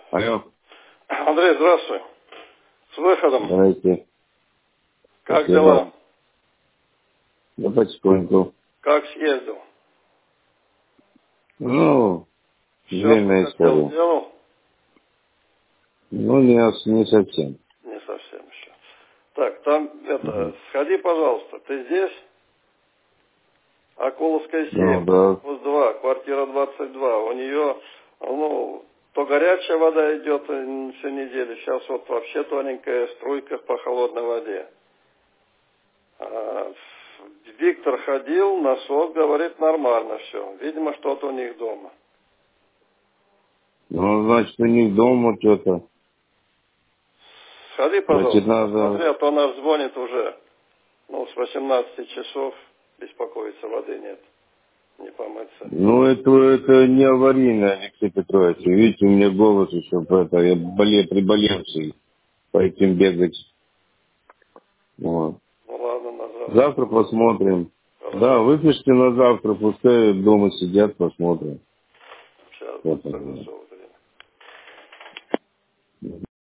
Алло. Андрей, здравствуй. С выходом. Здравствуйте. Как Спасибо. дела? Да потихоньку. Как съездил? Ну, Все, что длинная хотел, история. сделал? Ну, не совсем. Не совсем еще. Так, там, Угу. сходи, пожалуйста. Ты здесь? Акуловская Ну, 7, да. корпус 2, квартира 22. У нее, то горячая вода идет всю неделю. Сейчас вот вообще тоненькая струйка по холодной воде. А, Виктор ходил, насос, говорит, нормально все. Видимо, что-то у них дома. Ну, значит, у них дома что-то. Сходи, Значит, пожалуйста, посмотри, надо... а то наш звонит уже, с 18 часов, беспокоиться, воды нет, не помыться. Ну, это не аварийно, Алексей Петрович. Видите, у меня голос еще это, я приболевший по этим бегать. Вот. Ну ладно, на завтра. Завтра посмотрим. Да, Хорошо, выпишите на завтра, пускай дома сидят, посмотрим. сейчас Что буду там. согласовывать.